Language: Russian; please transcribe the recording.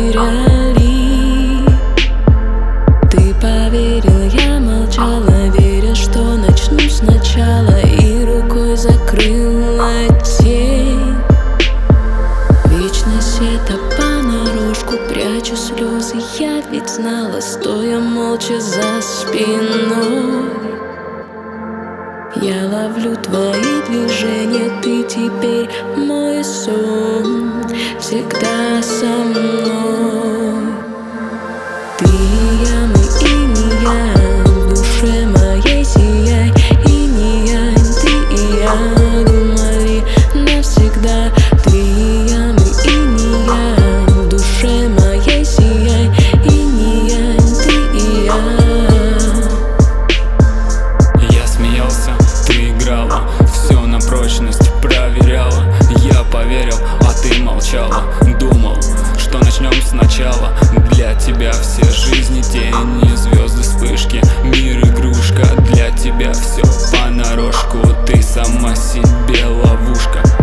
потеряли. Ты поверил, я молчала, веря, что начну сначала, и рукой закрыла тень. Вечность — это понарошку, прячу слезы, я ведь знала, стоя молча за спиной. Я ловлю твои движения, ты теперь мой сон, всегда со мной. Ты и я, мы и не я, в душе моей сияй, и не я, ты и я думали навсегда. Ты и я, мы и не я, в душе моей сияй, и не я, ты и я. Я смеялся, ты играла, все на прочность проверяла. Я поверил, а ты молчала. Думал, что начнем сначала. Для тебя все жизни тени, звезды, вспышки, мир игрушка. Для тебя все понарошку, ты сама себе ловушка.